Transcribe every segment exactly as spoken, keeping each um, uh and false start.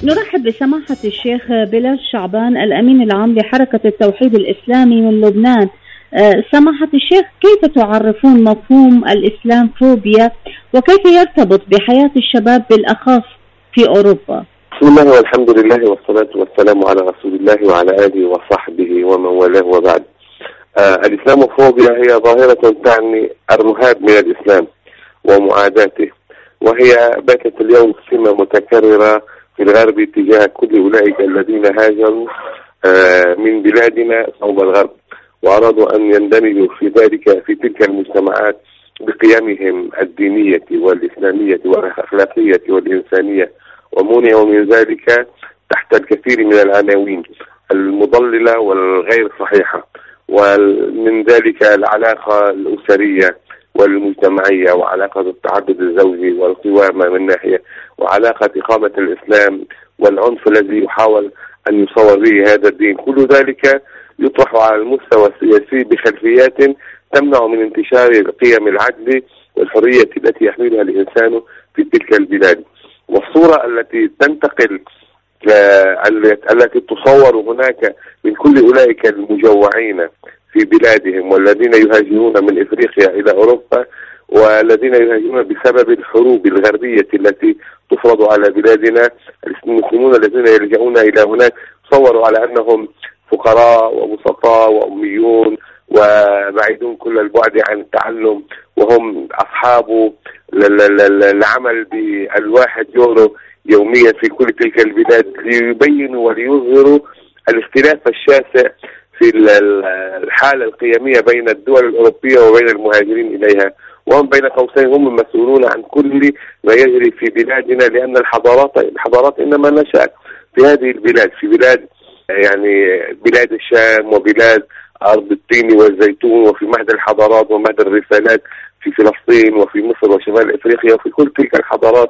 نرحب بسماحة الشيخ بلال شعبان الأمين العام لحركة التوحيد الإسلامي من لبنان. سماحة الشيخ، كيف تعرفون مفهوم الإسلامفوبيا وكيف يرتبط بحياة الشباب بالأخص في أوروبا؟ بسم الله والحمد لله والصلاة والسلام على رسول الله وعلى آله وصحبه ومن والاه وبعد. آه الإسلامفوبيا هي ظاهرة تعني الرهاب من الإسلام ومعاداته، وهي باتت اليوم سمة متكررة في الغرب تجاه كل أولئك الذين هاجروا آه من بلادنا صوب الغرب وأرادوا أن يندمجوا في ذلك في تلك المجتمعات بقيمهم الدينية والإسلامية والأخلاقية والإنسانية، ومنعوا من ذلك تحت الكثير من العناوين المضللة والغير صحيحة، ومن ذلك العلاقة الأسرية والمجتمعية وعلاقة التعدد الزوجي والقوامة من ناحية، وعلاقة إقامة الإسلام والعنف الذي يحاول أن يصور به هذا الدين. كل ذلك يطرح على المستوى السياسي بخلفيات تمنع من انتشار قيم العدل والحرية التي يحملها الإنسان في تلك البلاد. والصورة التي تنتقل التي تصور هناك من كل أولئك المجوعين في بلادهم والذين يهاجرون من إفريقيا إلى أوروبا والذين يهاجرون بسبب الحروب الغربية التي تفرض على بلادنا، المسلمون الذين يلجؤون إلى هناك صوروا على أنهم فقراء وبسطاء وأميون وبعيدون كل البعد عن التعلم، وهم أصحاب العمل بالواحد يورو يوميا في كل تلك البلاد ليبينوا وليظهروا الاختلاف الشاسع في الحالة القيمية بين الدول الأوروبية وبين المهاجرين إليها، وهم بين قوسين هم المسؤولون عن كل ما يجري في بلادنا، لأن الحضارات الحضارات إنما نشأت في هذه البلاد، في بلاد يعني بلاد الشام وبلاد أرض التين والزيتون، وفي مهد الحضارات ومهد الرسالات في فلسطين وفي مصر وشمال إفريقيا وفي كل تلك الحضارات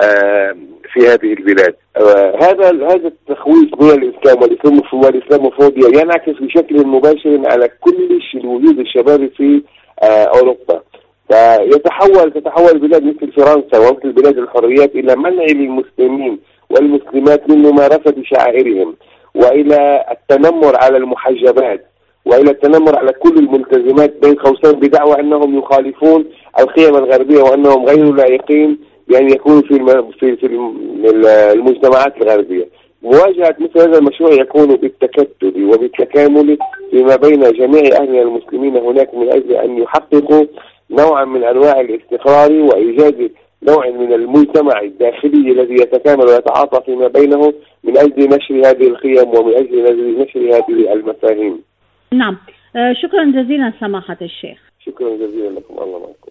في هذه البلاد. هذا هذا التخويف من الإسلام والإسلاموفوبيا ينعكس بشكل مباشر على كل وجود الشباب في أوروبا، فيتحول تتحول بلاد مثل فرنسا ومثل بلاد الحريات إلى منع للمسلمين والمسلمات من ممارسة شعائرهم، وإلى التنمر على المحجبات، وإلى التنمر على كل الملتزمات بين قوسين بدعوى أنهم يخالفون القيم الغربية وأنهم غير لائقين بأن يكونوا في في في المجتمعات الغربية. مواجهة مثل هذا المشروع يكون بالتكتل وبالتكامل فيما بين جميع أهلنا المسلمين هناك من أجل أن يحققوا نوعا من أنواع الاستقرار وإيجاد نوع من المجتمع الداخلي الذي يتكامل ويتعاطى فيما بينه من أجل نشر هذه القيم ومن أجل نشر هذه المفاهيم. نعم، شكرا جزيلا سماحة الشيخ. شكرا جزيلا لكم، الله معكم.